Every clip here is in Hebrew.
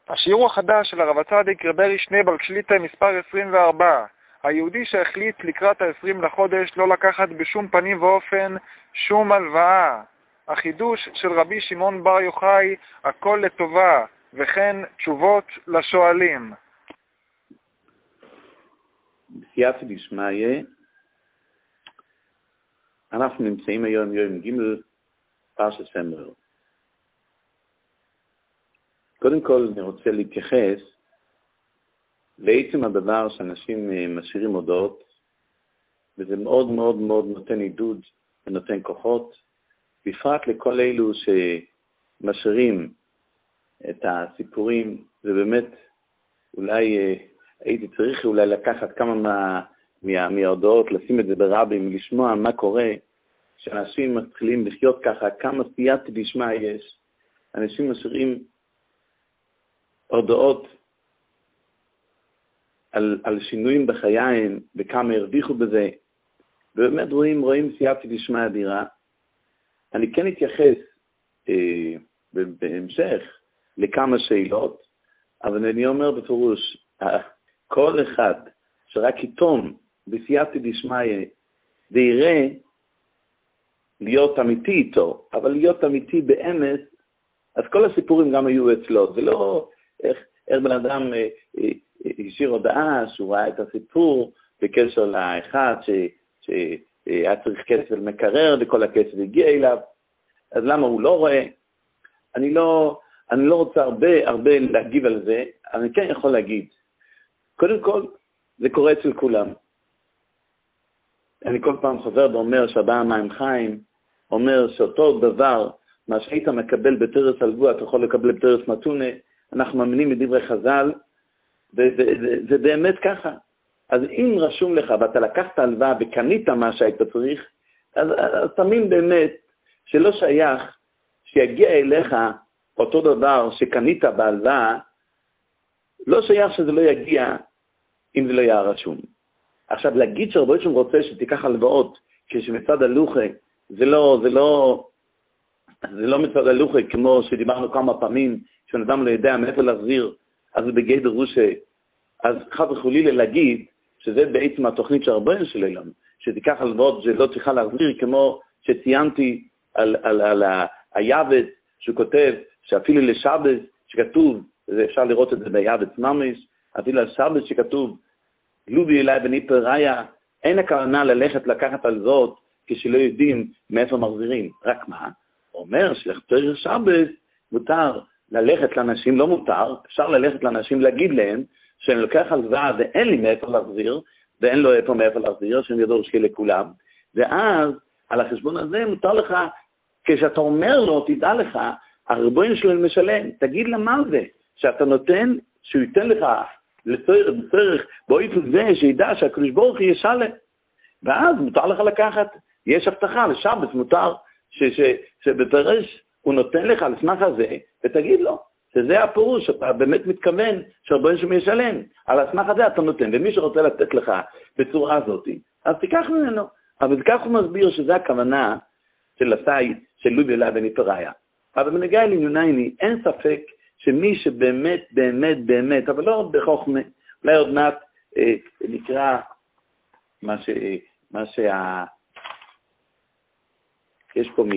השיעור החדש של הרב הצדיק רבי שני בר שליטה מספר 24. היהודי שהחליט לקראת ה-20 לחודש לא לקחת בשום פנים ואופן שום הלוואה. החידוש של רבי שמעון בר יוחאי, הכל לטובה, וכן תשובות לשואלים. בסייעתא דשמיא, אנחנו נמצאים היום יום ג' פרשת סמואל. קודם כל אני רוצה להתייחס לעצם הדבר שאנשים משאירים הודעות, וזה מאוד מאוד מאוד נותן עידוד ונותן כוחות, בפרט לכל אלו שמשאירים את הסיפורים. זה באמת, אולי הייתי צריך אולי לקחת כמה מההודעות, לשים את זה ברבים, לשמוע מה קורה, שאנשים מתחילים לחיות ככה, כמה סייעתא דשמיא יש. אנשים משאירים הודעות על שינויים בחייהם, וכמה הרוויחו בזה, ובאמת רואים סייעתא דשמיא אדירה. אני כן אתייחס בהמשך לכמה שאלות, אבל אני אומר בפירוש, כל אחד שרק יתום בסייעתא דשמיא ויראה להיות אמיתי איתו, אבל להיות אמיתי באמת, אז כל הסיפורים גם היו אצלו. זה לא איך בן אדם השאיר הודעה שהוא ראה את הסיפור בקשר לאחד שהיה צריך כסף למקרר וכל הכסף הגיע אליו, אז למה הוא לא רואה? אני לא רוצה הרבה להגיב על זה, אבל אני כן יכול להגיד. קודם כל, זה קורה אצל כולם. אני כל פעם חוזר ואומר שהבא מים חיים, אומר שאותו דבר, מה שהיית מקבל בתרס הלבוע, אתה יכול לקבל בתרס מתונה. אנחנו מאמינים בדברי חז"ל, וזה באמת ככה. אז אם רשום לך, ואתה לקחת הלוואה וקנית מה שהיית צריך, אז תאמין באמת שלא שייך שיגיע אליך אותו דבר שקנית בהלוואה, לא שייך שזה לא יגיע אם זה לא יהיה רשום. עכשיו, להגיד שרבו שם רוצה שתיקח הלוואות, כשמצד הלוחה, זה לא מצד הלוחה, כמו שדיברנו כמה פעמים, שאדם לא יודע מאיפה להחזיר, אז זה בגדר רושה. אז חד וחלילה להגיד שזה בעצם התוכנית של רבנו שלנו, שתיקח הלוואות שלא צריכה להחזיר, כמו שציינתי על היבט שהוא כותב, שאפילו לשבת שכתוב, אפשר לראות את זה ביבט ממש, אפילו לשבת שכתוב, לובי אליי בני פריה, אין הכוונה ללכת לקחת הלוואות כשלא יודעים מאיפה מחזירים. רק מה? אומר שלחתור שבת מותר ללכת לאנשים, לא מותר, אפשר ללכת לאנשים להגיד להם שאני לוקח הלוואה ואין לי מאיפה להחזיר, ואין לו מאיפה להחזיר, שאני ידור שלי לכולם, ואז על החשבון הזה מותר לך, כשאתה אומר לו, תדע לך, הרבוין שלו משלם, תגיד לה מה זה, שאתה נותן, שהוא ייתן לך לצורך, באופן זה שידע שהקדוש ברוך הוא ישלם, ואז מותר לך לקחת, יש הבטחה, לשבת מותר, שבפרש הוא נותן לך לסמך הזה, ותגיד לו, שזה הפירוש, שאתה באמת מתכוון שהרבוין שלו ישלם, על הסמך הזה אתה נותן, ומי שרוצה לתת לך בצורה הזאת, אז תיקח ממנו, אבל כך הוא מסביר שזה הכוונה של הסי, של לובי אליי בני פריה. אבל בנגע לענייננו, אין ספק שמי שבאמת, באמת, באמת, אבל לא בחוכמה, אולי עוד מעט נקרא יש פה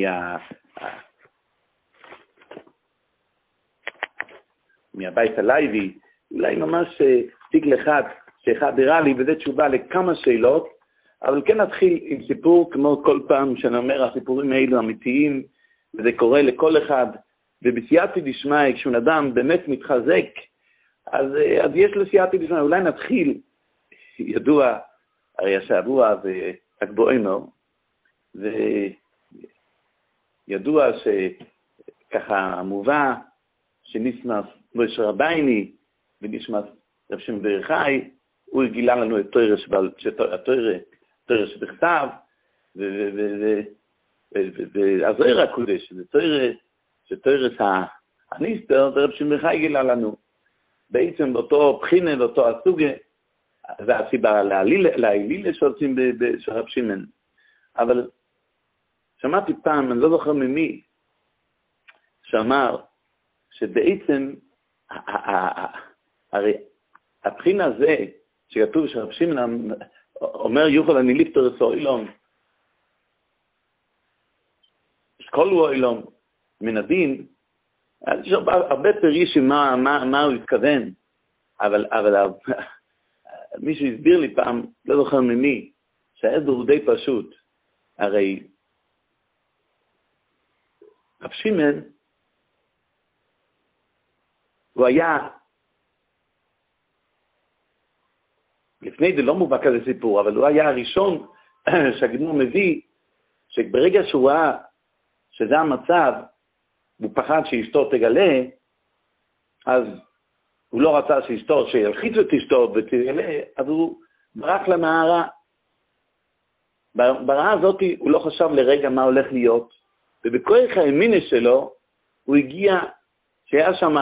מהבית הלייבי, אולי ממש תיק אחד, שאחד הראה לי, וזה תשובה לכמה שאלות, אבל כן נתחיל עם סיפור, כמו כל פעם שאני אומר, הסיפורים האלו אמיתיים, וזה קורה לכל אחד, ובסייעתא דשמיא, כשאון אדם באמת מתחזק, אז יש לו סייעתא דשמיא. אולי נתחיל, ידוע, הרי השבוע זה אגבואנו, וידוע שככה מובא, שנשמס משה רבייני, ונשמס רב שמעון בר יוחאי, הוא גילה לנו את התורה שבכתב, והזוהר הקודש, שתורה הנסתר, רב שמעון בר יוחאי גילה לנו. בעצם באותו בחינה, באותו הסוגה, זה הסיבה להילילה שעושים של רב שמעון. אבל שמעתי פעם, אני לא זוכר ממי, שאמר שבעצם הרי הבחינה הזה, שכתוב שרב שמעון אומר יוכל אני ליפטר את אילום, כל הוא אילום, מן הדין, יש הרבה פירושים מה הוא התכוון, אבל מישהו הסביר לי פעם, לא זוכר ממי, שהעדר הוא די פשוט. הרי רב שמעון, הוא היה, לפני זה לא מובא כזה סיפור, אבל הוא היה הראשון שהגמור מביא, שברגע שהוא ראה שזה המצב, הוא פחד שאשתו תגלה, אז הוא לא רצה שאשתו, שילחיץ את אשתו ותגלה, אז הוא ברח למערה. ברעה הזאת הוא לא חשב לרגע מה הולך להיות, ובכוח האמינה שלו, הוא הגיע, שהיה שם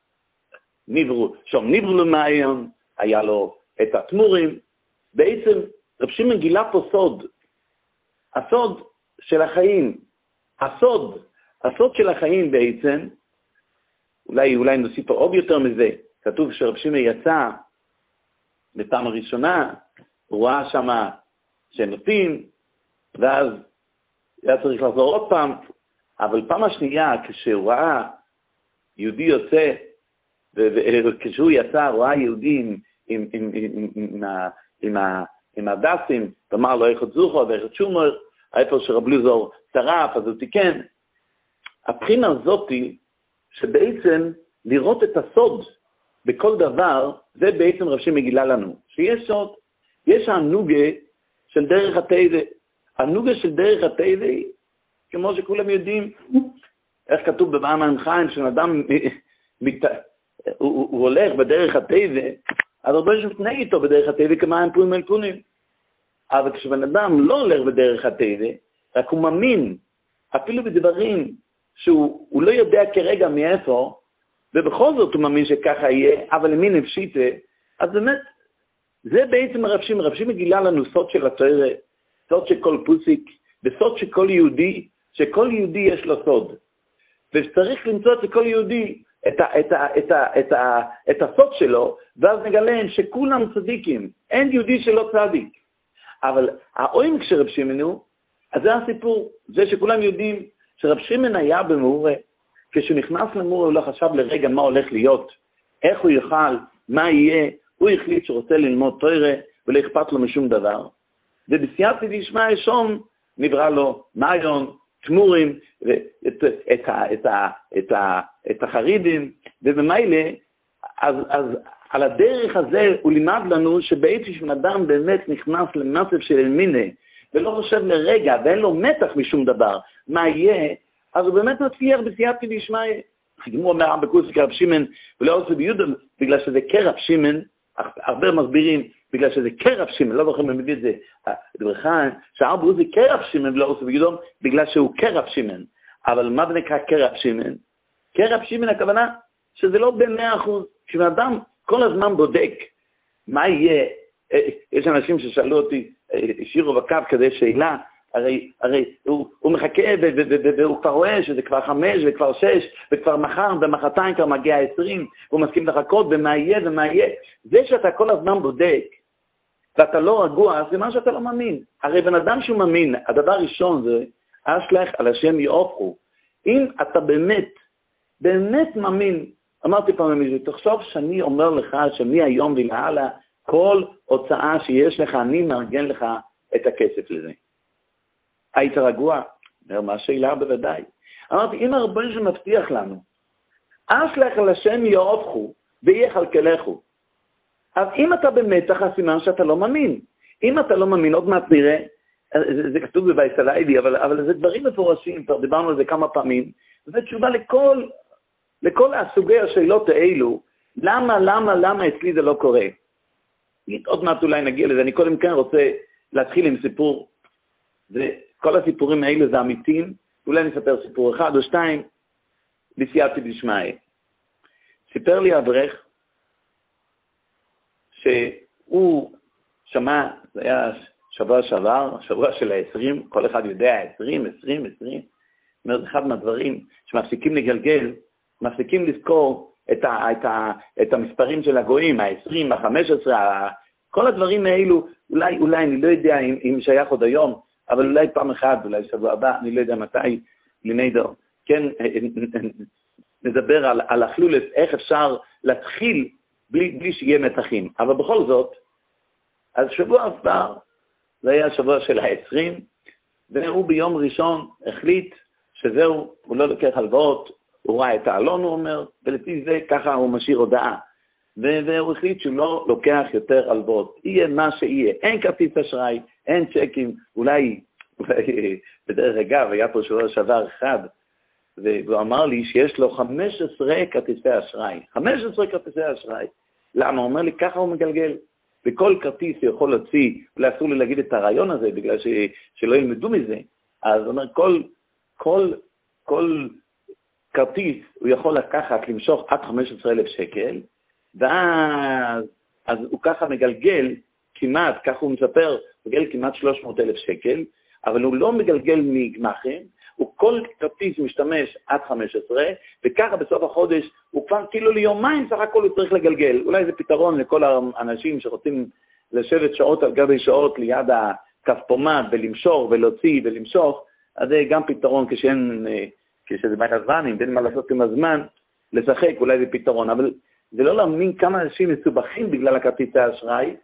נברו למעיון, היה לו את התמורים, בעצם רב שמעון גילה פה סוד, הסוד של החיים, הסוד של החיים בעצם, אולי נוסיף פה עוד יותר מזה, כתוב שרב שמעון יצא בפעם הראשונה, הוא ראה שם שנותים, ואז היה צריך לחזור עוד פעם, אבל פעם השנייה, כשהוא ראה יהודי יוצא, וכשהוא יצא, הוא ראה יהודים עם הדסים, ואמר לו איך את זוכו ואיך שומר, איפה שרב לוזור טרף, אז הוא תיקן. הבחינה הזאת היא שבעצם לראות את הסוד בכל דבר, זה בעצם רב שמעון מגילה לנו. שיש סוד, יש הנוגה של דרך הטבע. הנוגה של דרך הטבע, כמו שכולם יודעים, איך כתוב במאמר חיים, שאדם הוא הולך בדרך הטבע, אז הרבה שמתנהג איתו בדרך הטבע כמים פורים מלכונים. אבל כשבן אדם לא הולך בדרך הטבע, רק הוא מאמין, אפילו בדברים שהוא לא יודע כרגע מאיפה, ובכל זאת הוא מאמין שככה יהיה, אבל למי נפשיטה, אז באמת, זה בעצם רב שמעון מגילה לנו סוד של התורה, סוד של כל פוסיק, וסוד של כל יהודי, שכל יהודי יש לו סוד. וצריך למצוא אצל כל יהודי את הסוד שלו, ואז נגלה שכולם צדיקים, אין יהודי שלא צדיק. אבל העומק של רב שמעון הוא, אז זה הסיפור, זה שכולם יודעים שרב שמעון היה במאורה, כשהוא נכנס למאורה הוא לא חשב לרגע מה הולך להיות, איך הוא יוכל, מה יהיה, הוא החליט שרוצה ללמוד תורה ולא אכפת לו משום דבר. ובסייעתא דשמיא שום נברא לו מעיון, תמורים, את החרידים, ובמילא, אז על הדרך הזה הוא לימד לנו שבעצם שאדם באמת נכנס למצב של אמונה, ולא חושב לרגע, ואין לו מתח משום דבר, מה יהיה, אז הוא באמת מצליח בסייעתא דשמיא. הגמרא אומר בקורס כרב שמעון, ולא עושה ביודע, בגלל שזה כרב שמעון, הרבה מסבירים, בגלל שזה כרב שמעון, לא זוכר מביא את זה, דברכן, שהרבו זה כרב שמעון, ולא עושה ביודע, בגלל שהוא כרב שמעון. אבל מה נקרא כרב שמעון? כרב שמעון הכוונה שזה לא ב100%, כשאדם כל הזמן בודק מה יהיה, יש אנשים ששאלו אותי, השאירו בקו כזה שאלה, הרי הוא מחכה והוא כבר רואה שזה כבר 5 וכבר 6 וכבר מחר ומחרתיים כבר מגיע 20, והוא מסכים לחכות ומה יהיה. זה שאתה כל הזמן בודק ואתה לא רגוע, זה מה שאתה לא מאמין. הרי בן אדם שהוא מאמין, הדבר הראשון זה, אשלח על השם יעופו. אם אתה באמת מאמין, אמרתי פעם למישהו, תחשוב שאני אומר לך שמהיום ולהלאה, כל הוצאה שיש לך, אני מארגן לך את הכסף לזה. היית רגוע? מה השאלה בוודאי. אמרתי, אם הרבן שמבטיח לנו, אשלח על השם יעופו ויחלקלכו. אז אם אתה במתח, הסימן שאתה לא מאמין. אם אתה לא מאמין, עוד מעט נראה, זה כתוב בבייסליידי, אבל זה דברים מפורשים, כבר דיברנו על זה כמה פעמים, וזו תשובה לכל הסוגי השאלות האלו, למה אצלי זה לא קורה? עוד מעט אולי נגיע לזה, אני קודם כן רוצה להתחיל עם סיפור, וכל הסיפורים האלה זה אמיתיים, אולי נספר סיפור אחד או שתיים, בסייעתא דשמיא. סיפר לי אברך, שהוא שמע, זה היה שבוע שעבר, שבוע של 20, כל אחד יודע, 20, זאת אומרת, אחד מהדברים שמפסיקים לגלגל, מפסיקים לזכור את המספרים של הגויים, ה-20, ה-15, כל הדברים האלו, אולי אני לא יודע אם שייך עוד היום, אבל אולי פעם אחת, אולי שבוע הבא, אני לא יודע מתי, לנדו, כן, נדבר על החלולת, איך אפשר להתחיל בלי שיהיה מתחים. אבל בכל זאת, אז שבוע עבר, זה היה השבוע של ה-20, והוא ביום ראשון החליט שזהו, הוא לא לוקח הלוואות, הוא ראה את העלון, הוא אומר, ולפי זה ככה הוא משאיר הודעה. והוא החליט שהוא לא לוקח יותר הלוואות. יהיה מה שיהיה. אין כרטיס אשראי, אין צ'קים, אולי בדרך אגב, היה פה שבוע שעבר אחד, והוא אמר לי שיש לו 15 כרטיסי אשראי. 15 כרטיסי אשראי. למה? הוא אומר לי, ככה הוא מגלגל. בכל כרטיס הוא יכול להוציא, אולי אסור לי להגיד את הרעיון הזה, בגלל שלא ילמדו מזה. אז הוא אומר, כל כרטיס הוא יכול לקחת, למשוך עד 15,000 שקל, ואז הוא ככה מגלגל כמעט, ככה הוא מספר, מגלגל כמעט 300,000 שקל, אבל הוא לא מגלגל מגמחים, הוא כל כרטיס משתמש עד 15, וככה בסוף החודש הוא כבר כאילו ליומיים סך הכל הוא צריך לגלגל. אולי זה פתרון לכל האנשים שרוצים לשבת שעות על גבי שעות ליד הכספומט ולמשוך ולהוציא ולמשוך, אז זה גם פתרון כשזה בין הזמן, אם אין מה לעשות עם הזמן, לשחק, אולי זה פתרון, אבל זה לא להאמין כמה אנשים מסובכים בגלל הכרטיסי האשראי.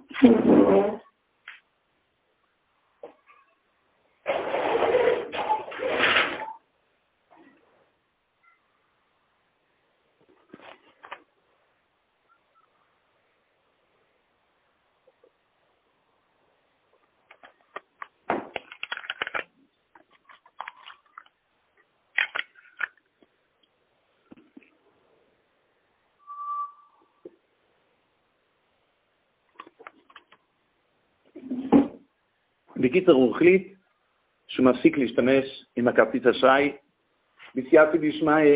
בקיצר הוא החליט שהוא מפסיק להשתמש עם הכרטיס אשראי בסייעתא דשמיא.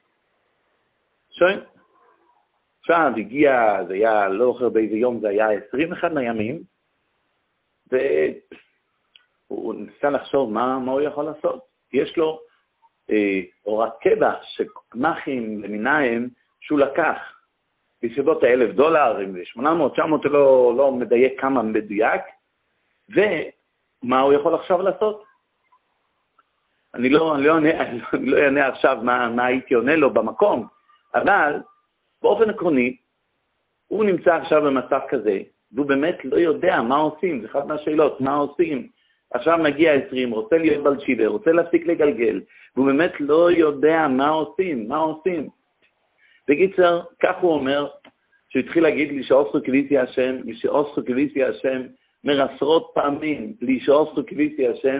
עכשיו הגיע, זה היה לא זוכר באיזה יום, זה היה 21 הימים, והוא ניסה לחשוב מה הוא יכול לעשות. יש לו הוראת קבע שגמחים למיניים שהוא לקח בסביבות $1,000, אם זה 800, 900, לא מדייק כמה מדויק, ומה הוא יכול עכשיו לעשות? אני לא אענה עכשיו מה הייתי עונה לו במקום, אבל באופן עקרוני, הוא נמצא עכשיו במצב כזה, והוא באמת לא יודע מה עושים, זה אחת מהשאלות, מה עושים? עכשיו מגיע 20, רוצה להיות בלשיבר, רוצה להפסיק לגלגל, והוא באמת לא יודע מה עושים. בקיצר, כך הוא אומר, שהוא התחיל להגיד לי שאוסרו כביסי השם, מרסרות פעמים, לי שאוסרו כביסי השם,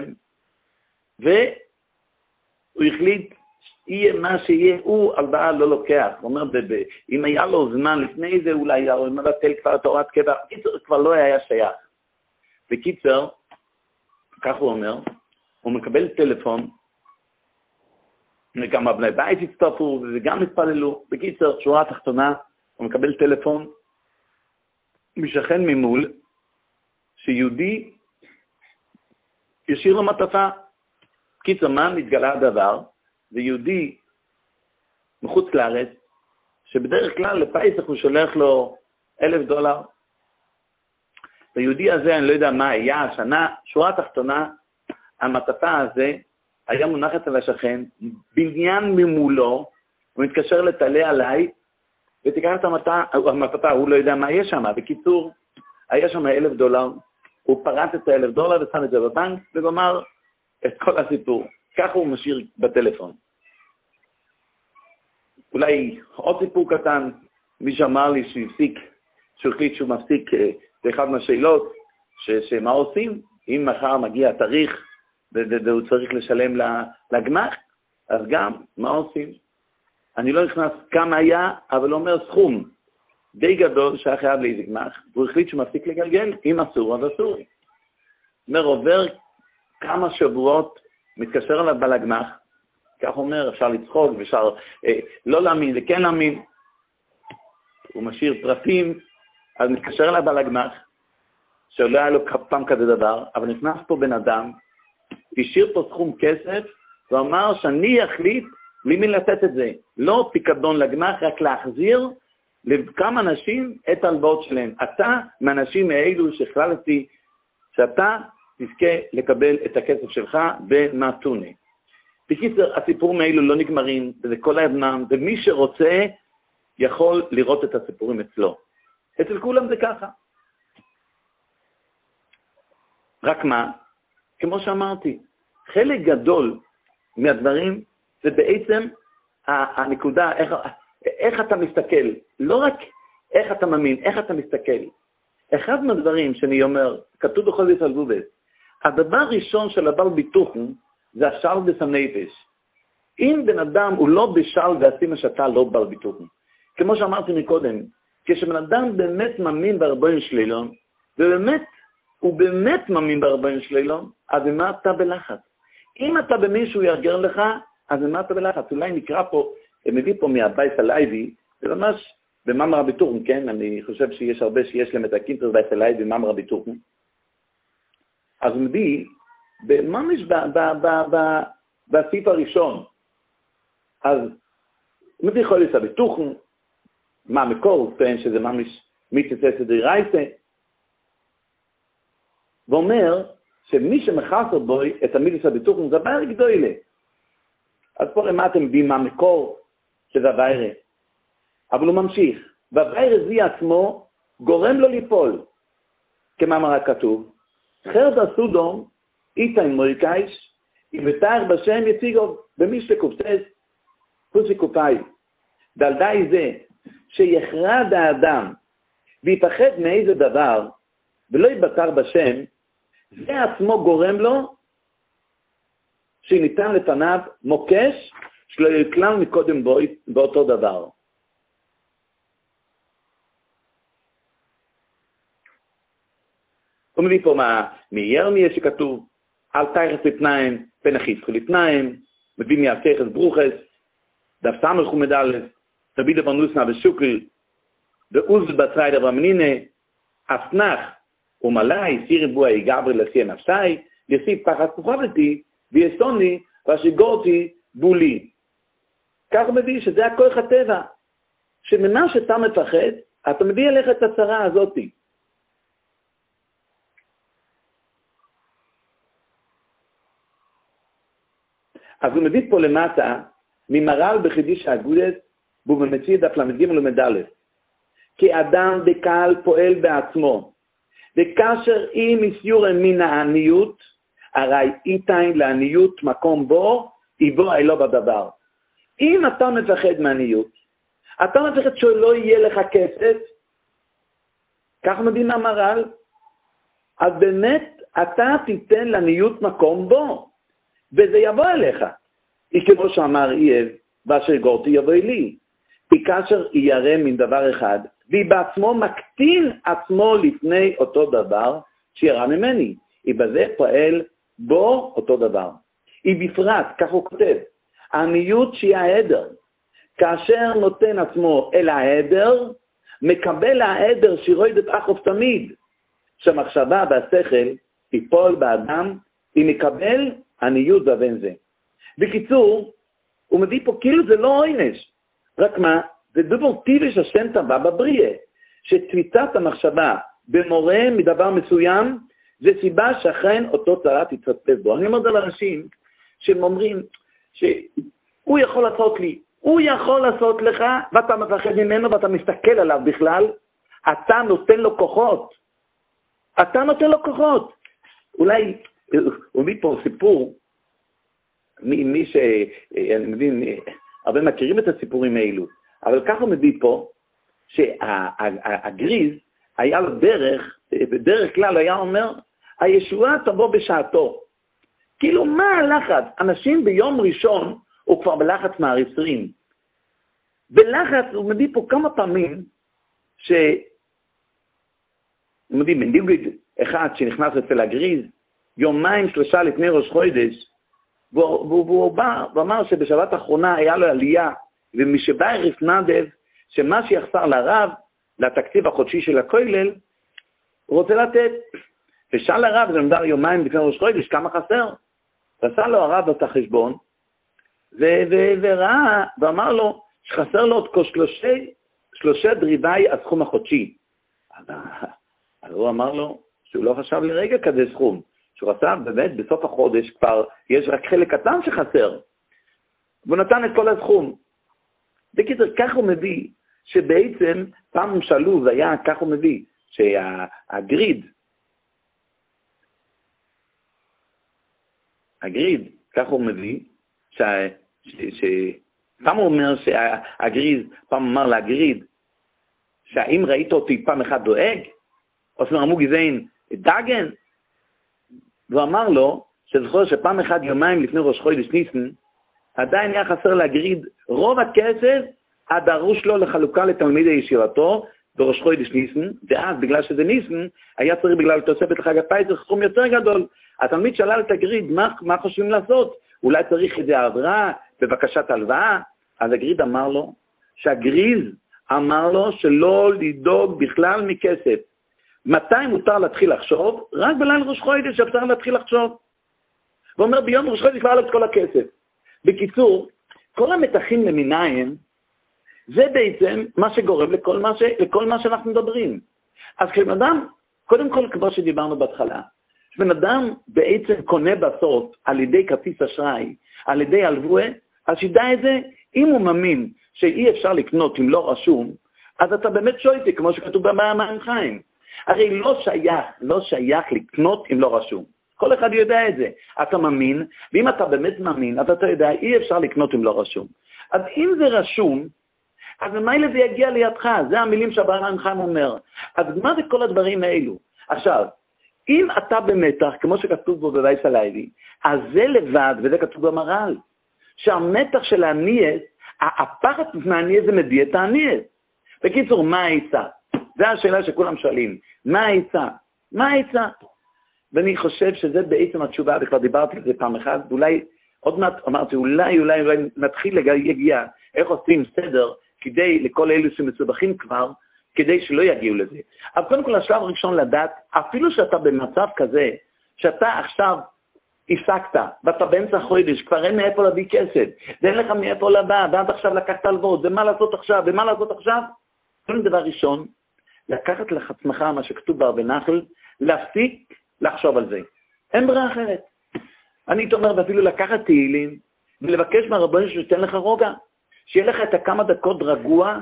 והוא החליט, יהיה מה שיהיה, הוא הלוואה לא לוקח. הוא אומר, אם היה לו זמן לפני זה, אולי הוא מבטל כבר את הוראת קבע, בקיצר, כבר לא היה שייך. בקיצר, כך הוא אומר, הוא מקבל טלפון, וכמה בני בית הצטרפו, וגם התפללו. בקיצר, שורה תחתונה, הוא מקבל טלפון, משכן ממול, שיהודי ישיר לו מטפה. בקיצר, מה מתגלה הדבר? זה יהודי מחוץ לארץ, שבדרך כלל לפייסח הוא שולח לו $1,000. היהודי הזה, אני לא יודע מה היה השנה, שורה תחתונה, המטפה הזה היה מונחת על השכן, בניין ממולו, הוא מתקשר לתלה עליי, ותיקח את המטפה, הוא לא יודע מה יש שם. בקיצור, היה שם $1,000, הוא פרט את $1,000 ושם את זה בבנק, ואומר את כל הסיפור. ככה הוא משאיר בטלפון. אולי עוד סיפור קטן, מי שאמר לי שהוא החליט שהוא מפסיק, זה אחד מהשאלות, שמה עושים? אם מחר מגיע התאריך, והוא צריך לשלם לגמח, אז גם, מה עושים? אני לא נכנס כמה היה, אבל הוא אומר סכום די גדול שהיה חייב לאיזה גמח, והוא החליט שהוא מפסיק לגלגל, אם אסור, אז אסור. אומר, עובר כמה שבועות, מתקשר אליו בלגמח, כך אומר, אפשר לצחוק, אפשר לא להאמין, זה כן להאמין. הוא משאיר פרטים, אז מתקשר אליו בלגמח, שלא היה לו פעם כזה דבר, אבל נכנס פה בן אדם, השאיר פה סכום כסף, ואמר שאני אחליט למי לתת את זה? לא פיקדון לגמ"ח, רק להחזיר לכמה אנשים את ההלוואות שלהם. אתה מהאנשים האלו שהחלטתי שאתה תזכה לקבל את הכסף שלך במתונה. בקיצר, הסיפורים האלו לא נגמרים, וזה כל האבנם, ומי שרוצה יכול לראות את הסיפורים אצלו. אצל כולם זה ככה. רק מה? כמו שאמרתי, חלק גדול מהדברים זה בעצם הנקודה, איך אתה מסתכל, לא רק איך אתה מאמין, איך אתה מסתכל. אחד מהדברים שאני אומר, כתוב בכל זאת על גובס, הדבר הראשון של הבעל ביטוחן זה השאל בסנפש. אם בן אדם הוא לא בשאל ועשימה שאתה לא בעל ביטוחן. כמו שאמרתי מקודם, כשבן אדם באמת מאמין ברבוין שלילון, ובאמת, הוא באמת מאמין ברבוין שלילון, אז מה אתה בלחץ? אם אתה במישהו יארגר לך, אז מה אתה בלחץ? אולי נקרא פה, מביא פה מהבית הלייבי, זה ממש במאמר הביטוחן, כן? אני חושב שיש הרבה שיש להם את הקינטר בית הלייבי במאמר הביטוחן. אז הוא מביא, ממש בסעיף הראשון, אז הוא מביא יכול להיות הביטוחן, מה המקור, הוא טוען שזה ממש מתייצא סדרי רייסה, ואומר שמי שמחסר בו את המידס הביטוחן זה הבעיה גדולה. אז פה למה אתם מביאים מה המקור שזה הבעיה? אבל הוא ממשיך, והבעיה זה עצמו גורם לו ליפול, כמאמר הכתוב, חרד הסודום, איתן מויקייש, ובתאר בשם יציגו, במשלי קופצס, פוסי קופאי. ועל די זה, שיחרד האדם, ויפחד מאיזה דבר, ולא יבטר בשם, זה עצמו גורם לו, שניתן לפניו מוקש, שלא יקלל מקודם באותו דבר. הוא מביא פה מירמיה שכתוב, אל תייחס לפניים, פן החיסכו לפניים, מביא מהפכס ברוכס, דף סמך ומדלס, רבי דבר נוסנה ושוקל, ועוז בצרי דבר מנינה, אסנח ומלאי, סיר בו היגבר לסי נפשי, יסיב פחד כוכבתי, ויסוני, ושיגורתי בולי. כך הוא מביא שזה הכוח הטבע, שממה שאתה מפחד, אתה מביא אליך את הצרה הזאת. אז הוא מביא פה למטה, ממרל בחידיש האגודס, והוא במציא דף למדגים ולמדלת. כי אדם בקהל פועל בעצמו, וכאשר אם יסיור מן העניות, הרי איתן לעניות מקום בו, יבוא אלו בדבר. אם אתה מפחד מעניות, אתה מפחד שלא יהיה לך כסף, כך מבין המרל, אז באמת אתה תיתן לעניות מקום בו, וזה יבוא אליך. כמו שאמר אייב, ואשר גורתי יבוא לי. כי כאשר ירא מן דבר אחד, והיא בעצמו מקטין עצמו לפני אותו דבר שירא ממני. היא בזה פועל בו אותו דבר. היא בפרט, כך הוא כותב, העניות שהיא העדר. כאשר נותן עצמו אל העדר, מקבל העדר שירויד את אחוף תמיד. שהמחשבה והשכל תיפול באדם, היא מקבל עניות בבין זה. בקיצור, הוא מביא פה כאילו זה לא עונש. רק מה? זה דבר טבעי שהשם טבע בבריאה. שתפיסת המחשבה במורה מדבר מסוים, זה סיבה שאכן אותו צרה תתפספס בו. אני אומר על אנשים שהם אומרים שהוא יכול לעשות לי, הוא יכול לעשות לך, ואתה מפחד ממנו ואתה מסתכל עליו בכלל, אתה נותן לו כוחות. אתה נותן לו כוחות. אולי, הוא מביא פה סיפור, מי אני מבין, הרבה מכירים את הסיפורים האלו, אבל ככה הוא מביא פה, שהגריז היה לו בדרך כלל היה אומר, הישועה תבוא בשעתו. כאילו מה הלחץ? אנשים ביום ראשון, הוא כבר בלחץ מהריסרים. בלחץ, הוא מביא פה כמה פעמים, הוא מביא מנדיגד אחד שנכנס אצל הגריז, יומיים שלושה לפני ראש חודש, והוא בא ואמר שבשבת האחרונה היה לו עלייה, ומשבא ערף נדב, שמה שיחסר לרב, לתקציב החודשי של הכולל, הוא רוצה לתת. ושאל הרב, זה נמדר יומיים לפני ראש חודש, כמה חסר? ועשה לו הרב את החשבון, וראה, ואמר לו, שחסר לו עוד שלושה דריבי הסכום החודשי. אז הוא אמר לו, שהוא לא חשב לרגע כזה סכום, שהוא רצה באמת בסוף החודש כבר, יש רק חלק קטן שחסר, והוא נתן את כל הסכום. בקיצור, כך הוא מביא, שבעצם, פעם שאלו, זה היה, כך הוא מביא, שהגריד, כך הוא מביא, פעם הוא אומר שהגריד, פעם אמר להגריד, שהאם ראית אותי פעם אחד דואג, או שאמרו גזעין, דאגן, והוא אמר לו, שזכור שפעם אחד יומיים לפני ראש חודש ניסן, עדיין היה חסר להגריד רוב הכסף הדרוש לו לחלוקה לתלמידי ישיבתו בראש חודש ניסן, ואז בגלל שזה ניסן, היה צריך בגלל תוספת לחג הפסח סכום יותר גדול. התלמיד שאלה את הגריד, מה חושבים לעשות? אולי צריך איזה העברה בבקשת הלוואה? אז הגריד אמר לו, שהגריז אמר לו שלא לדאוג בכלל מכסף. מתי מותר להתחיל לחשוב? רק בליל ראש חודש אפשר להתחיל לחשוב. ואומר, ביום ראש חודש כבר את כל הכסף. בקיצור, כל המתחים למיניים, זה בעצם מה שגורם לכל מה שאנחנו מדברים. אז כשבן אדם, קודם כל כמו שדיברנו בהתחלה, כשבן אדם בעצם קונה בסוף על ידי כרטיס אשראי, על ידי הלוואה, אז שידע את זה, אם הוא מאמין שאי אפשר לקנות אם לא רשום, אז אתה באמת שויטי, כמו שכתוב במים חיים. הרי לא שייך לקנות אם לא רשום. כל אחד יודע את זה. אתה מאמין, ואם אתה באמת מאמין, אז אתה יודע, אי אפשר לקנות אם לא רשום. אז אם זה רשום, אז ממילא זה יגיע לידך, זה המילים שהבעל חיים אומר. אז מה זה כל הדברים האלו? עכשיו, אם אתה במתח, כמו שכתוב בו בבייס הלייבי, אז זה לבד, וזה כתוב במר"ל, שהמתח של הניאס, הפחד מהניאס זה מביא את הניאס. בקיצור, מה העצה? זו השאלה שכולם שואלים. מה העצה? מה העצה? ואני חושב שזה בעצם התשובה, וכבר דיברתי על זה פעם אחת, ואולי, עוד מעט אמרתי, אולי נתחיל להגיע, איך עושים סדר, כדי לכל אלו שמסובכים כבר, כדי שלא יגיעו לזה. אבל קודם כל, השלב הראשון לדעת, אפילו שאתה במצב כזה, שאתה עכשיו הפסקת, ואתה באמצע חודש, כבר אין מאיפה להביא כסף, ואין לך מאיפה לבא, ועד עכשיו לקחת הלוואות, ומה לעשות עכשיו? כל דבר ראשון, לקחת לעצמך מה שכתוב בהרבה נחל, להפסיק לחשוב על זה. אין ברירה אחרת. אני אומר, ואפילו לקחת תהילים, ולבקש מהרבנים שתתן לך רוגע, שיהיה לך את הכמה דקות רגוע,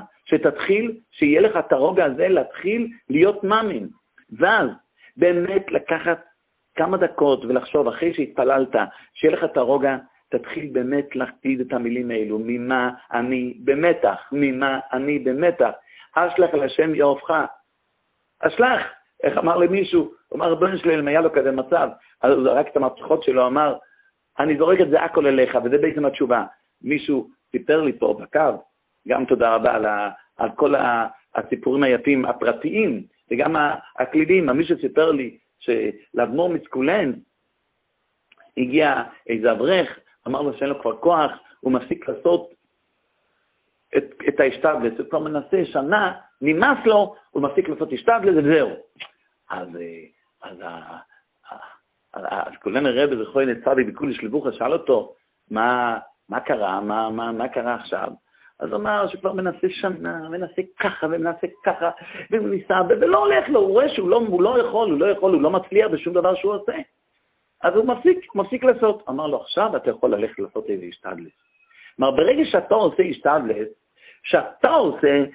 שיהיה לך את הרוגע הזה, להתחיל להיות מאמין. ואז, באמת לקחת כמה דקות ולחשוב, אחרי שהתפללת, שיהיה לך את הרוגע, תתחיל באמת להקפיד את המילים האלו, ממה אני במתח. אשלח לשם יאהבך. אשלח. איך אמר למישהו? הוא אמר, רבנו שלי, אם היה לו כזה מצב, אז הוא זרק את המפתחות שלו, אמר, אני זורק את זה הכל אליך, וזה בעצם התשובה. מישהו סיפר לי פה בקו, גם תודה רבה על כל הסיפורים היפים הפרטיים, וגם הכלילים. מישהו סיפר לי שלאדמו"ר מסקולן הגיע איזה אברך, אמר לו שאין לו כבר כוח, הוא מפסיק לעשות את ההשתבלת, הוא כבר מנסה שנה, נמאס לו, הוא מפסיק לעשות השתבלת, וזהו. אז כולן הרב זכוי נצרדי בקודש לבוכה, שאל אותו, מה קרה? מה קרה עכשיו? אז הוא אמר שכבר מנסה שנה, מנסה ככה, והוא ניסה, ולא הולך לו, הוא רואה שהוא לא יכול, הוא לא מצליח בשום דבר שהוא עושה. אז הוא מפסיק לעשות. אמר לו, עכשיו אתה יכול ללכת לעשות איזה השתדלת. כלומר, ברגע שאתה עושה השתדלת, שאתה עושה,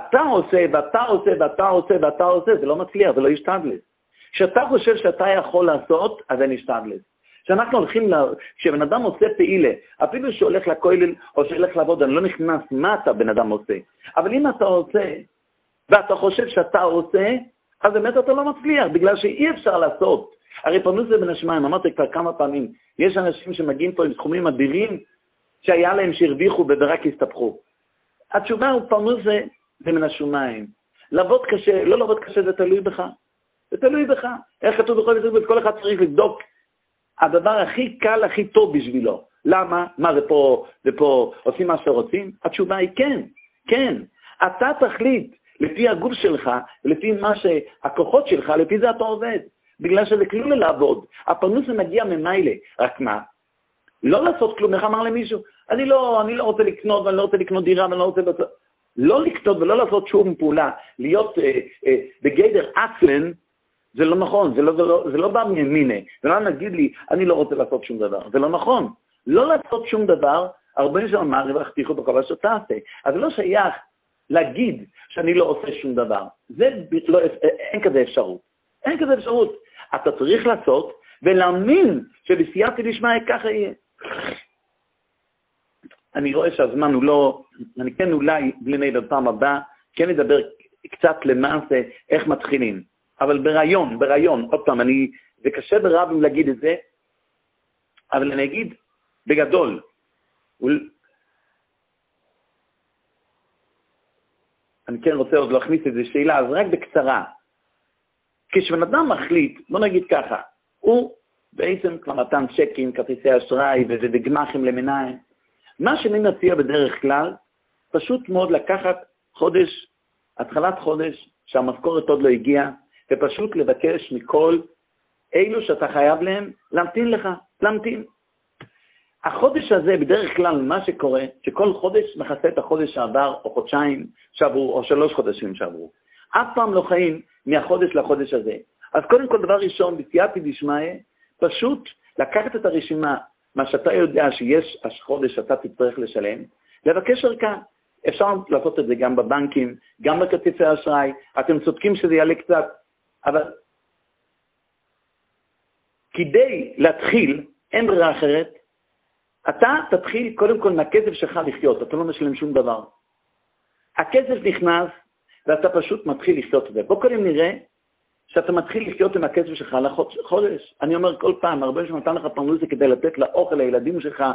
ואתה עושה, זה לא מצליח, זה לא השתדלת. כשאתה חושב שאתה יכול לעשות, אז אין השתדלת. כשאנחנו הולכים, כשבן אדם עושה פעילה, אפילו שהולך לכולל או שהולך לעבוד, אני לא נכנס מה אתה בן אדם עושה. אבל אם אתה עושה, ואתה חושב שאתה עושה, אז באמת אתה לא מצליח, בגלל שאי אפשר לעשות. הרי פרנוס זה בין השמיים, אמרתי כבר כמה פעמים, יש אנשים שמגיעים פה עם סכומים אדירים, שהיה להם שהרוויחו ורק הסתפחו. התשובה הוא פרנוס זה בין השמיים. לעבוד קשה, לא לעבוד קשה, זה תלוי בך. זה תלוי בך. איך כתוב בכל זאת, כל אחד צריך לבדוק הדבר הכי קל, הכי טוב בשבילו. למה? מה זה פה עושים מה שרוצים? התשובה היא כן. אתה תחליט לפי הגוף שלך, לפי מה שהכוחות שלך, לפי זה אתה עובד. בגלל שזה כלול לעבוד. הפרנוס מגיע ממיילה. רק מה? לא לעשות כלום. איך אמר למישהו? אני לא רוצה לקנות, ואני לא רוצה לקנות דירה, ואני לא רוצה... לא לקנות ולא לעשות שום פעולה, להיות בגדר אצלן, זה לא נכון, זה לא בא מימינה. ולא נגיד לי, אני לא רוצה לעשות שום דבר. זה לא נכון. לא לעשות שום דבר, הרבה שנים אמר, רווחתיך בכל אשר תעשה. אז זה לא שייך להגיד שאני לא עושה שום דבר. אין כזה אפשרות. אין כזה אפשרות. אתה צריך לעשות ולהאמין שבסייעתא דשמיא ככה יהיה. אני רואה שהזמן הוא לא, אני כן אולי בלי נהי בפעם הבאה, כן נדבר קצת למעשה איך מתחילים. אבל ברעיון, עוד פעם, זה קשה ברב אם להגיד את זה, אבל אני אגיד בגדול. אני כן רוצה עוד להכניס את זה שאלה, אז רק בקצרה. כשבן אדם מחליט, בוא נגיד ככה, הוא בעצם כבר נתן צ'קים, כרטיסי אשראי וגמחים למניים. מה שאני מציע בדרך כלל, פשוט מאוד לקחת חודש, התחלת חודש, שהמשכורת עוד לא הגיעה, ופשוט לבקש מכל אלו שאתה חייב להם, להמתין. החודש הזה בדרך כלל מה שקורה, שכל חודש מכסה את החודש שעבר, או חודשיים שעברו, או 3 חודשים שעברו. אף פעם לא חיים מהחודש לחודש הזה. אז קודם כל דבר ראשון, בסייעתא דשמיא, פשוט לקחת את הרשימה, מה שאתה יודע שיש החודש שאתה תצטרך לשלם, לבקש ערכה. אפשר לעשות את זה גם בבנקים, גם בכרטיסי אשראי, אתם צודקים שזה יעלה קצת, אבל כדי להתחיל, אין ברירה אחרת, אתה תתחיל קודם כל מהכסף שלך לחיות, אתה לא משלם שום דבר. הכסף נכנס, ואתה פשוט מתחיל לחיות את זה. בוא קודם נראה שאתה מתחיל לחיות עם הכסף שלך לחודש. אני אומר כל פעם, הרבה שנתן לך פרנסה כדי לתת לאוכל לילדים שלך,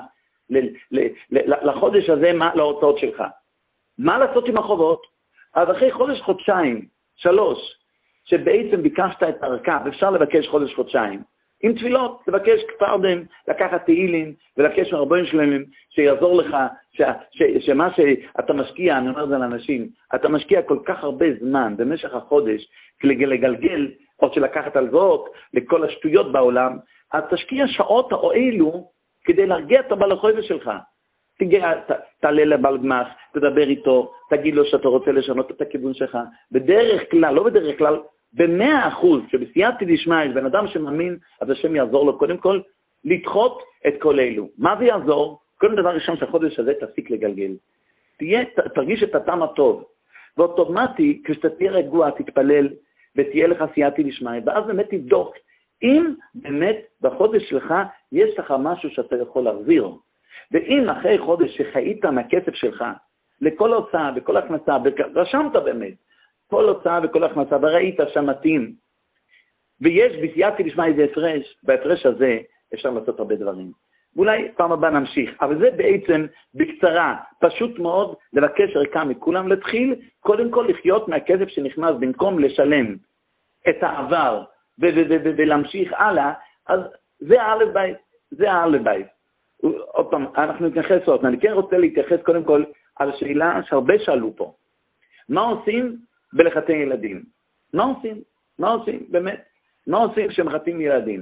לחודש הזה, להוצאות שלך. מה לעשות עם החובות? אז אחרי חודש, חודשיים, 3, שבעצם ביקשת את הערכה, ואפשר לבקש חודש, חודשיים. עם תפילות, תבקש קפרדם, לקחת תהילים, ולבקש מהרבנים שלהם שיעזור לך, שמה שאתה משקיע, אני אומר את זה לאנשים, אתה משקיע כל כך הרבה זמן במשך החודש, לגלגל, או שלקחת הלוואות לכל השטויות בעולם, אז תשקיע שעות האלו כדי להרגיע את הבעל החודש שלך. תעלה לבעל גמח, תדבר איתו, תגיד לו שאתה רוצה לשנות את הכיוון שלך. בדרך כלל, לא בדרך כלל, ב100%, שבסייעתא דשמיא יש בן אדם שמאמין, אז השם יעזור לו קודם כל, לדחות את כל אלו. מה זה יעזור? קודם דבר ראשון שהחודש הזה תפסיק לגלגל. תרגיש את הטעם הטוב. ואוטומטי, כשאתה תהיה רגוע, תתפלל, ותהיה לך סייעתא דשמיא, ואז באמת תבדוק, אם באמת בחודש שלך יש לך משהו שאתה יכול להחזיר. ואם אחרי חודש שחיית מהכסף שלך, לכל הוצאה וכל הכנסה, רשמת באמת, כל הוצאה וכל הכנסה, וראית שמתאים, ויש בסייעתא דשמיא איזה הפרש, בהפרש הזה אפשר לעשות הרבה דברים. ואולי פעם הבאה נמשיך, אבל זה בעצם בקצרה, פשוט מאוד לבקש ערכה מכולם, להתחיל קודם כל לחיות מהכסף שנכנס במקום לשלם את העבר ולהמשיך הלאה, אז זה האלף בית. עוד פעם, אנחנו נתייחס עוד, אני כן רוצה להתייחס קודם כל על שאלה שהרבה שאלו פה. מה עושים בלחתן ילדים? מה עושים באמת? מה עושים כשמחתנים ילדים?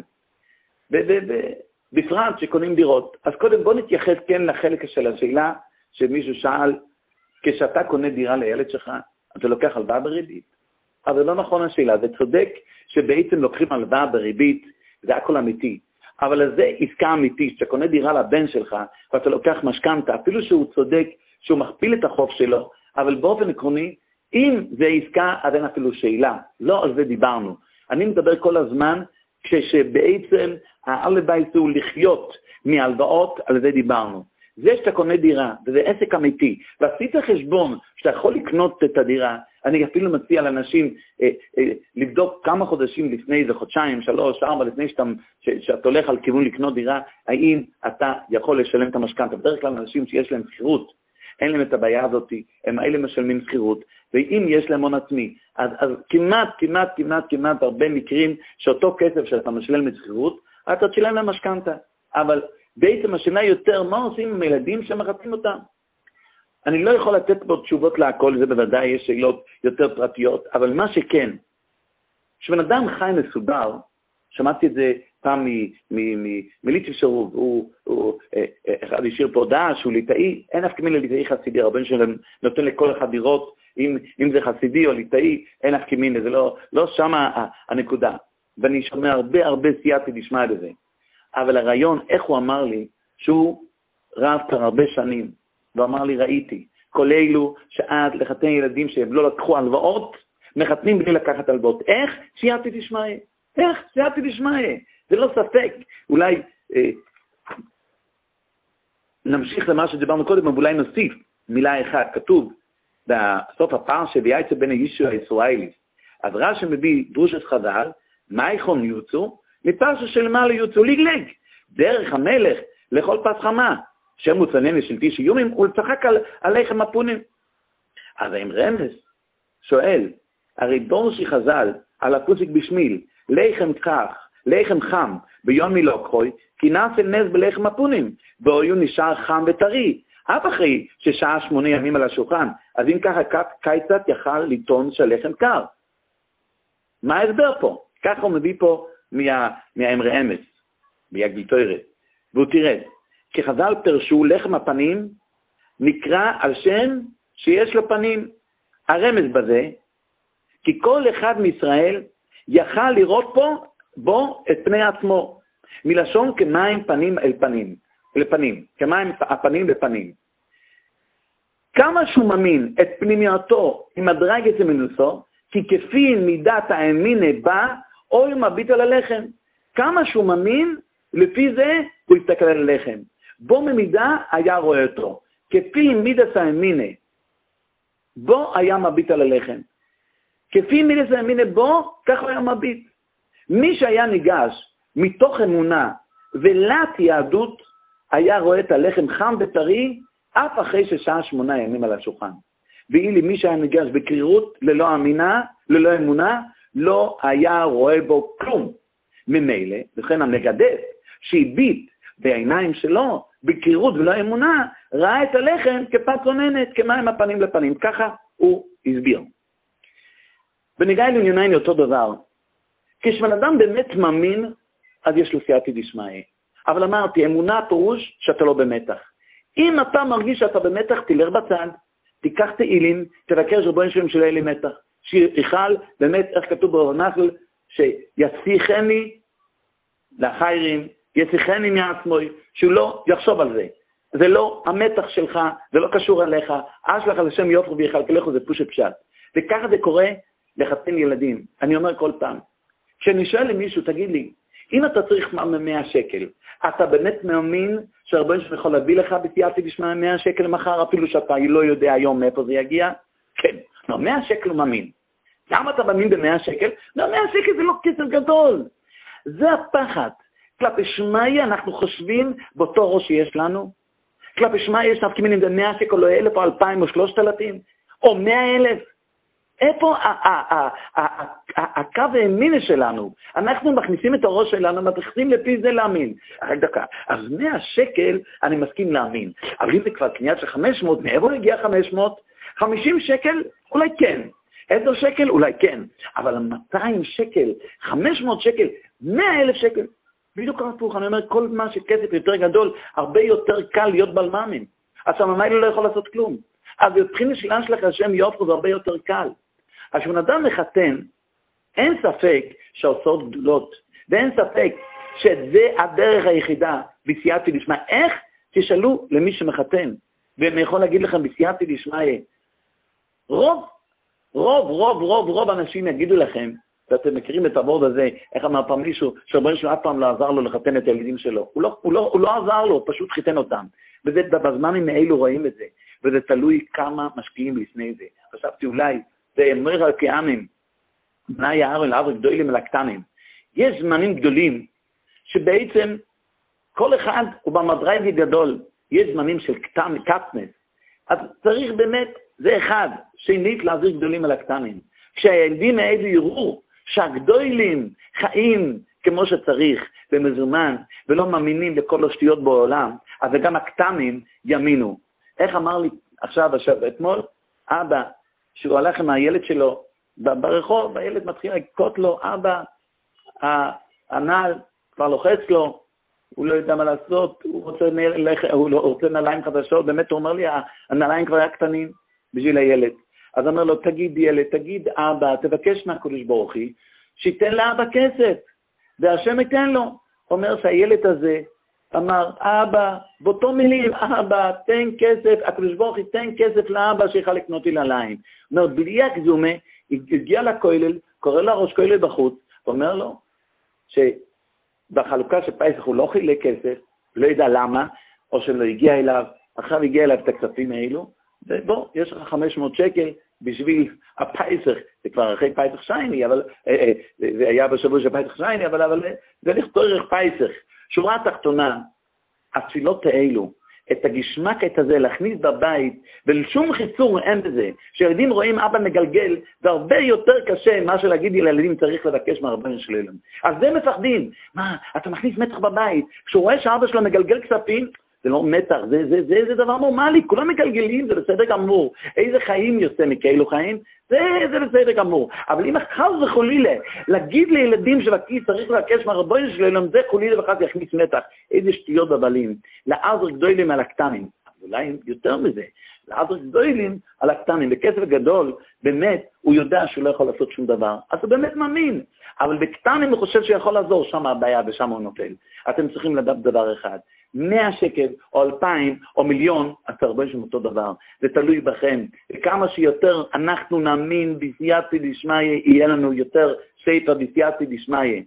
בפרט שקונים דירות. אז קודם בוא נתייחס כן לחלק של השאלה שמישהו שאל, כשאתה קונה דירה לילד שלך, אתה לוקח הלוואה בריבית. אבל לא נכון השאלה, זה צודק שבעצם לוקחים הלוואה בריבית, זה הכל אמיתי. אבל זה עסקה אמיתית, שאתה קונה דירה לבן שלך, ואתה לוקח משכנתה, אפילו שהוא צודק, שהוא מכפיל את החוב שלו, אבל באופן עקרוני, אם זה עסקה, אז אין אפילו שאלה. לא על זה דיברנו. אני מדבר כל הזמן, כשבעצם האלף בית הוא לחיות מהלוואות, על זה דיברנו. זה שאתה קונה דירה, וזה עסק אמיתי, ועשית חשבון שאתה יכול לקנות את הדירה, אני אפילו מציע לאנשים לבדוק כמה חודשים לפני, זה חודשיים, 3, 4, לפני שאתה הולך על כיוון לקנות דירה, האם אתה יכול לשלם את המשכנתה. בדרך כלל אנשים שיש להם שכירות, אין להם את הבעיה הזאת, הם האלה משלמים שכירות, ואם יש להם הון עצמי, אז כמעט הרבה מקרים שאותו כסף שאתה משלם לשכירות, אתה תשלם להם משכנתה. אבל בעצם השאלה יותר, מה עושים עם ילדים שמחתנים אותם? אני לא יכול לתת פה תשובות להכל, זה בוודאי יש שאלות יותר פרטיות, אבל מה שכן, כשבן אדם חי מסודר, שמעתי את זה פעם מליטושר, הוא אחד השאיר פה הודעה שהוא ליטאי, אין אף כמין לליטאי חסידי, הרבן שלהם נותן לכל אחד דירות, אם זה חסידי או ליטאי, אין אף כמין, זה לא שמה הנקודה. ואני שומע הרבה סייעתי לשמוע את זה. אבל הרעיון, איך הוא אמר לי, שהוא רב כבר הרבה שנים, והוא אמר לי, ראיתי, כל אלו שעד לחתן ילדים שהם לא לקחו הלוואות, מחתנים בלי לקחת הלוואות. איך? סייעתי תשמעי. איך? סייעתי תשמעי. זה לא ספק. אולי נמשיך למה שדיברנו קודם, אבל אולי נוסיף מילה אחת. כתוב בסוף הפרשה ויעצה בין הישוע הישראלי. אז רש"י מביא דרושת חז"ל, מה יכון יוצאו? מפרשה שלמעלה יוצאו לגלג. דרך המלך לכל פס חמה. שם מוצנן לשלטי שיומים ולצחק על לחם הפונים. אז עם רמז שואל, הרי דורשי חז"ל על הפוסיק בשמיל, לחם חם ביום מלוקחוי, כי נעשה נס בלחם הפונים, והיו נשאר חם וטרי, אף אחרי ששעה 8 ימים על השולחן, אז אם ככה קיצת יכל לטעון של לחם קר. מה ההסבר פה? ככה הוא מביא פה מהאמרי אמס, מהגליטוירת, והוא תראה, כי חז"ל פרשו לחם הפנים, נקרא על שם שיש לו פנים. הרמז בזה, כי כל אחד מישראל יכל לראות בו את פני עצמו, מלשון כמים פנים אל פנים, כמים הפנים לפנים. כמה שהוא ממין את פנימיותו עם הדרגת למנוסו, כי כפי מידת האמינה בה, או הוא מביט על הלחם. כמה שהוא ממין, לפי זה הוא יסתכל על הלחם. בו ממידה היה רואה אותו. כפי מידת האמינה, בו היה מביט על הלחם. כפי מידת האמינה בו, כך הוא היה מביט. מי שהיה ניגש מתוך אמונה ולת יהדות, היה רואה את הלחם חם וטרי, אף אחרי ששעה 8 ימים על השולחן. ואילו מי שהיה ניגש בקרירות, ללא אמונה, לא היה רואה בו כלום. ממילא, לכן המגדף שהביט בעיניים שלו, בקרירות ולא אמונה, ראה את הלחם כפת רוננת, כמים הפנים לפנים. ככה הוא הסביר. בניגע לענייניים אותו דבר. כשבן אדם באמת מאמין, אז יש לו סייעתא דשמיא. אבל אמרתי, אמונה פירוש שאתה לא במתח. אם אתה מרגיש שאתה במתח, תלך בצד, תיקח תהילים, תבקש רבונו של עולם שלא יהיה לי מתח. שיכל באמת, איך כתוב בנחל, שישיחני לחיירים, ישיחני מעצמוי, שהוא לא יחשוב על זה. זה לא המתח שלך, זה לא קשור אליך, אשלח על השם יופר ויחלקלך, זה פושט פשט. וככה זה קורה לחתן ילדים. אני אומר כל פעם, כשאני שואל למישהו, תגיד לי, אם אתה צריך 100 שקל, אתה באמת מאמין שהרבן שלך יכול להביא לך בסייעתא דשמיא 100 שקל מחר, אפילו שאתה לא יודע היום מאיפה זה יגיע? כן. לא, 100 שקל הוא מאמין. למה אתה מאמין ב100 שקל? לא, 100 שקל זה לא כסף גדול. זה הפחד. כלפי שמאי אנחנו חושבים באותו ראש שיש לנו. כלפי שמאי יש נפקא מינה אם זה 100 שקל או 1,000 או 2,000 או 3,000 או 100,000. איפה הקו האמינה שלנו? אנחנו מכניסים את הראש שלנו, מתחילים לפי זה להאמין. רק דקה, אז 100 שקל אני מסכים להאמין. אבל אם זה כבר קנייה של 500, מאיפה הגיע 500? 50 שקל? אולי כן. 10 שקל? אולי כן. אבל 200 שקל, 500 שקל, 100,000 שקל. בדיוק הפוך, אני אומר, כל מה שכסף יותר גדול, הרבה יותר קל להיות בעל מאמין. אז המאמין לא יכול לעשות כלום. אז בבחינה שלנו שלך השם יופר זה הרבה יותר קל. אז כשבן אדם מחתן, אין ספק שההוצאות גדולות, ואין ספק שזה הדרך היחידה בסייעתא דשמיא. איך? תשאלו למי שמחתן, ואני יכול להגיד לכם בסייעתא דשמיא, רוב אנשים יגידו לכם, ואתם מכירים את הוורד הזה, איך אמר פעם מישהו, שהרבן שלו אף פעם לא עזר לו לחתן את הילדים שלו. הוא לא עזר לו, פשוט חיתן אותם. וזה בזמנים האלו רואים את זה, וזה תלוי כמה משקיעים לפני זה. חשבתי אולי, זה אמר על כעמים, בני הארון לאבר גדולים אל הקטנים. יש זמנים גדולים, שבעצם כל אחד הוא במדרג גדול, יש זמנים של קטנס. אז צריך באמת, זה אחד, שנית להזיר גדולים אל הקטנים. כשהילדים האלה יראו שהגדולים חיים כמו שצריך, במזומן, ולא מאמינים לכל השטויות בעולם, אז גם הקטנים יאמינו. איך אמר לי עכשיו, אתמול, אבא, שהוא הלך עם הילד שלו ברחוב, והילד מתחיל לקרות לו, אבא, הנעל, כבר לוחץ לו, הוא לא יודע מה לעשות, הוא רוצה נעליים חדשות, באמת הוא אומר לי, הנעליים כבר היה קטנים בשביל הילד. אז אומר לו, תגיד ילד, תגיד אבא, תבקש מהקדוש ברוך הוא, שייתן לאבא כסף, והשם ייתן לו. אומר שהילד הזה אמר, אבא, באותו מילים, אבא, תן כסף, הקדוש ברוך הוא תן כסף לאבא שיוכל לקנות לי נעליים. אומר, בלי הגזומה, הגיע לכולל, קורא לו ראש כולל בחוץ, ואומר לו, שבחלוקה של פסח הוא לא חילק כסף, לא ידע למה, או שלא הגיע אליו, עכשיו הגיע אליו את הכספים האלו, ובוא, יש לך 500 שקל בשביל הפסח, זה כבר אחרי פסח שייני, אבל זה היה בשבוע של פסח שייני, אבל זה לכתוב פסח. שורה התחתונה, התפילות האלו, את הגשמק את הזה להכניס בבית, ולשום חיצור אין בזה, שילדים רואים אבא מגלגל, זה הרבה יותר קשה מה שלהגיד לילדים צריך לבקש מהרבנים שלהם. אז זה מפחדים, מה, אתה מכניס מתח בבית, כשהוא רואה שאבא שלו מגלגל כספים, זה לא מתח, זה דבר נורמלי, כולם מגלגלים, זה בסדר גמור. איזה חיים יוצא מכאלו חיים? זה בסדר גמור. אבל אם חס וחלילה, להגיד לילדים שבכיס צריך לבקש מהרבנים שלהם, זה חלילה וחס יכניס מתח. איזה שטויות בבלים. לעזר גדולים על הקטנים. אולי יותר מזה. לעזר גדולים על הקטנים. בכסף גדול, באמת, הוא יודע שהוא לא יכול לעשות שום דבר. אז הוא באמת מאמין. אבל בקטנים הוא חושב שיכול לעזור, שם הבעיה ושם הוא נופל. אתם צריכים לדעת דבר אחד. 100 שקל או 2,000 או מיליון, אז הרבה שם אותו דבר. זה תלוי בכם. וכמה שיותר אנחנו נאמין בסייעתא דשמיא, יהיה לנו יותר ספר בסייעתא דשמיא.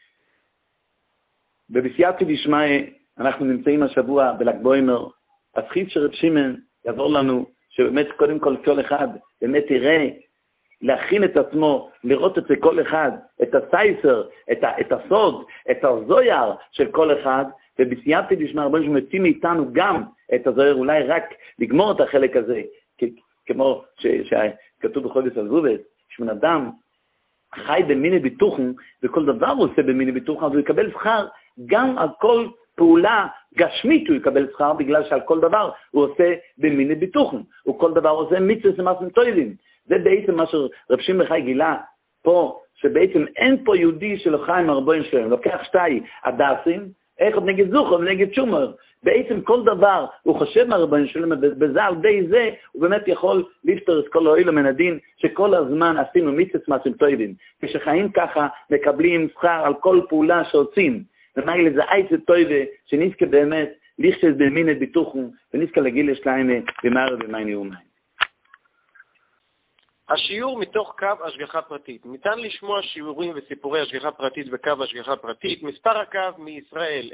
ובסייעתא דשמיא אנחנו נמצאים השבוע בל"ג בעומר. הזכית של רב שמעון יעזור לנו, שבאמת קודם כל אחד באמת יראה, להכין את עצמו, לראות את זה כל אחד, את הסייסר, את הסוד, את הזויר של כל אחד, ובסייעתא דשמיא רבנו שמוציא מאיתנו גם את הזוהר, אולי רק לגמור את החלק הזה, כמו שכתוב בחודש הזובת, שבן אדם חי במיני ביטוחן, וכל דבר הוא עושה במיני ביטוחן, אז הוא יקבל שכר, גם על כל פעולה גשמית הוא יקבל שכר, בגלל שעל כל דבר הוא עושה במיני ביטוחן, וכל דבר עושה מצוות ומעשים טובים. זה בעצם מה שרב שמעון חי גילה פה, שבעצם אין פה יהודי שלא חי עם הרבנים שלהם, לוקח שתי הדסים, אחד נגד זוכר ונגד שומר. בעצם כל דבר הוא חושב מהרבנים שלהם, בזה על די זה הוא באמת יכול לפתור את כל העולם מן הדין, שכל הזמן עשינו מצוות מעשים טובים. כשחיים ככה מקבלים שכר על כל פעולה שעושים. ומה לזה עצת טובה שנזכה באמת לכשת במיני ביטוחן, ונזכה להגיד לשליים במערב ומים יומיים. השיעור מתוך קו השגחה פרטית. ניתן לשמוע שיעורים וסיפורי השגחה פרטית בקו השגחה פרטית. מספר הקו מישראל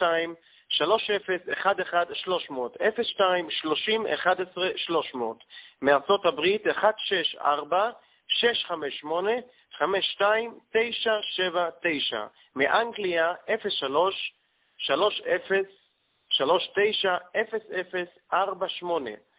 02-301-300, מארצות הברית 164-658-52979, מאנגליה 03-30-39-0048.